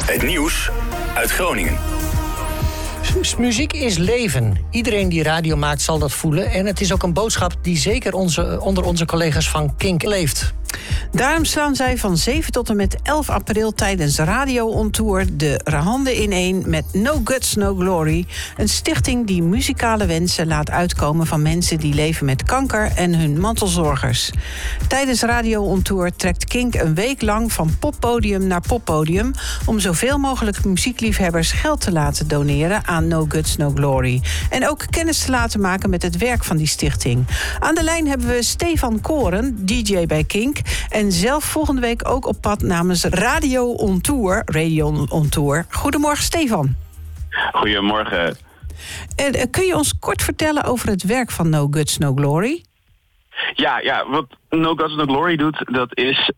Het nieuws uit Groningen. Muziek is leven. Iedereen die radio maakt zal dat voelen. En het is ook een boodschap die zeker onder onze collega's van Kink leeft. Daarom slaan zij van 7 tot en met 11 april tijdens Radio On Tour de handen ineen met No Guts, No Glory. Een stichting die muzikale wensen laat uitkomen van mensen die leven met kanker en hun mantelzorgers. Tijdens Radio On Tour trekt Kink een week lang van poppodium naar poppodium om zoveel mogelijk muziekliefhebbers geld te laten doneren aan No Guts, No Glory. En ook kennis te laten maken met het werk van die stichting. Aan de lijn hebben we Stefan Koren, DJ bij Kink, en zelf volgende week ook op pad namens Radio On Tour. Goedemorgen, Stefan. Goedemorgen. Kun je ons kort vertellen over het werk van No Guts, No Glory? Ja, wat No Guts, No Glory doet, dat is,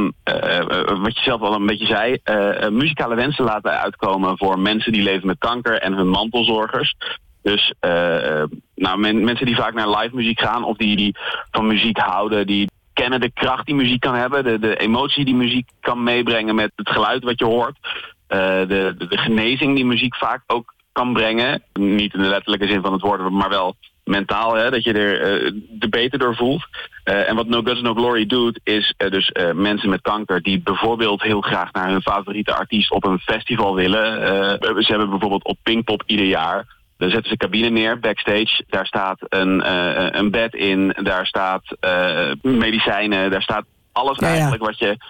wat je zelf al een beetje zei, muzikale wensen laten uitkomen voor mensen die leven met kanker en hun mantelzorgers. Dus mensen die vaak naar live muziek gaan of die van muziek houden, die kennen de kracht die muziek kan hebben, de emotie die muziek kan meebrengen met het geluid wat je hoort, de genezing die muziek vaak ook kan brengen. Niet in de letterlijke zin van het woord, maar wel mentaal, hè, dat je er beter door voelt. En wat No Guts, No Glory doet, is mensen met kanker die bijvoorbeeld heel graag naar hun favoriete artiest op een festival willen. Ze hebben bijvoorbeeld op Pinkpop ieder jaar. Dan zetten ze cabine neer, backstage. Daar staat een bed in, daar staat medicijnen, daar staat alles eigenlijk wat je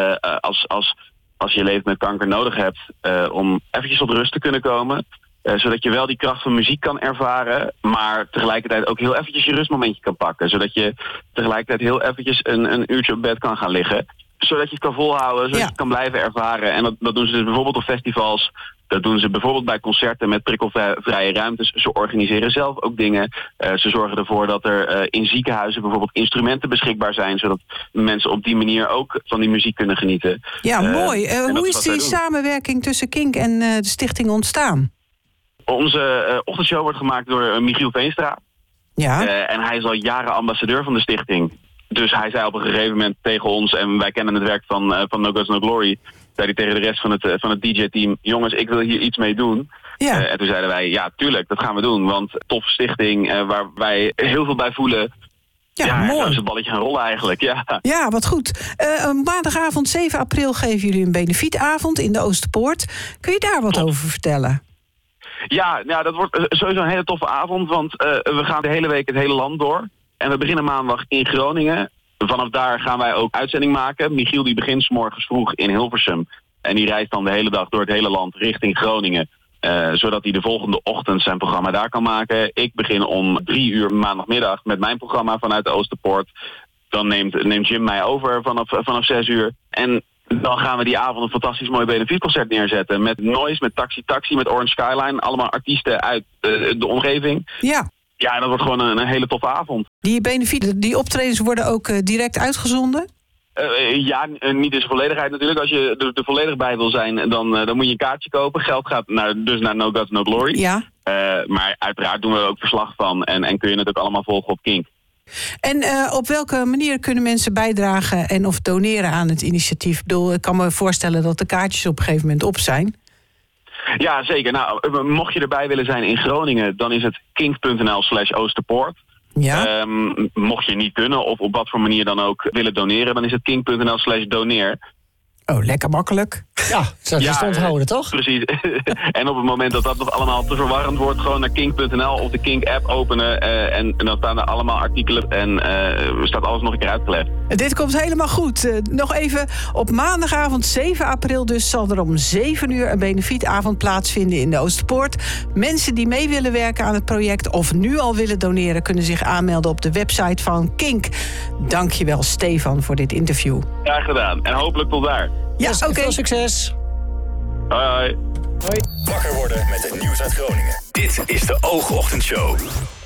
als je leeft met kanker nodig hebt om eventjes tot rust te kunnen komen. Zodat je wel die kracht van muziek kan ervaren, maar tegelijkertijd ook heel eventjes je rustmomentje kan pakken. Zodat je tegelijkertijd heel eventjes een uurtje op bed kan gaan liggen. Zodat je het kan volhouden, zodat je het kan blijven ervaren. En dat doen ze dus bijvoorbeeld op festivals. Dat doen ze bijvoorbeeld bij concerten met prikkelvrije ruimtes. Ze organiseren zelf ook dingen. Ze zorgen ervoor dat er in ziekenhuizen bijvoorbeeld instrumenten beschikbaar zijn, zodat mensen op die manier ook van die muziek kunnen genieten. Ja, mooi. Hoe is die samenwerking tussen Kink en de stichting ontstaan? Onze ochtendshow wordt gemaakt door Michiel Veenstra. Ja. En hij is al jaren ambassadeur van de stichting. Dus hij zei op een gegeven moment tegen ons, en wij kennen het werk van No Guts, No Glory, zei hij tegen de rest van het DJ-team, jongens, ik wil hier iets mee doen. Ja. En toen zeiden wij, ja, tuurlijk, dat gaan we doen. Want toffe stichting, waar wij heel veel bij voelen. Ja, mooi. Dan is het balletje gaan rollen eigenlijk, ja. Ja, wat goed. Maandagavond 7 april geven jullie een benefietavond in de Oosterpoort. Kun je daar wat over vertellen? Ja, dat wordt sowieso een hele toffe avond, want we gaan de hele week het hele land door. En we beginnen maandag in Groningen. Vanaf daar gaan wij ook uitzending maken. Michiel die begint 's morgens vroeg in Hilversum. En die reist dan de hele dag door het hele land richting Groningen. Zodat hij de volgende ochtend zijn programma daar kan maken. Ik begin om 3 uur maandagmiddag met mijn programma vanuit de Oosterpoort. Dan neemt Jim mij over vanaf 6 uur. En dan gaan we die avond een fantastisch mooi benefietconcert neerzetten. Met Noise, met Taxi, met Orange Skyline. Allemaal artiesten uit de omgeving. Ja. Ja, en dat wordt gewoon een hele toffe avond. Die optredens worden ook direct uitgezonden? Niet in zijn volledigheid natuurlijk. Als je er volledig bij wil zijn, dan moet je een kaartje kopen. Geld gaat naar No Guts, No Glory. Ja. Maar uiteraard doen we er ook verslag van. En kun je het ook allemaal volgen op Kink. En op welke manier kunnen mensen bijdragen en of doneren aan het initiatief? Ik bedoel, ik kan me voorstellen dat de kaartjes op een gegeven moment op zijn. Ja, zeker. Nou, mocht je erbij willen zijn in Groningen, dan is het kink.nl/Oosterpoort. Ja. Mocht je niet kunnen of op wat voor manier dan ook willen doneren, dan is het kink.nl/doneer. Oh, lekker makkelijk. Ja, dat is te onthouden, toch? Precies. En op het moment dat nog allemaal te verwarrend wordt, gewoon naar kink.nl of de Kink-app openen. En dan staan er allemaal artikelen en staat alles nog een keer uitgelegd. Dit komt helemaal goed. Nog even, op maandagavond 7 april dus zal er om 7 uur een benefietavond plaatsvinden in de Oosterpoort. Mensen die mee willen werken aan het project of nu al willen doneren, kunnen zich aanmelden op de website van Kink. Dankjewel, Stefan, voor dit interview. Graag gedaan. En hopelijk tot daar. Ja, yes, oké. Veel succes. Hoi. Wakker worden met het nieuws uit Groningen. Dit is de Oogochtendshow.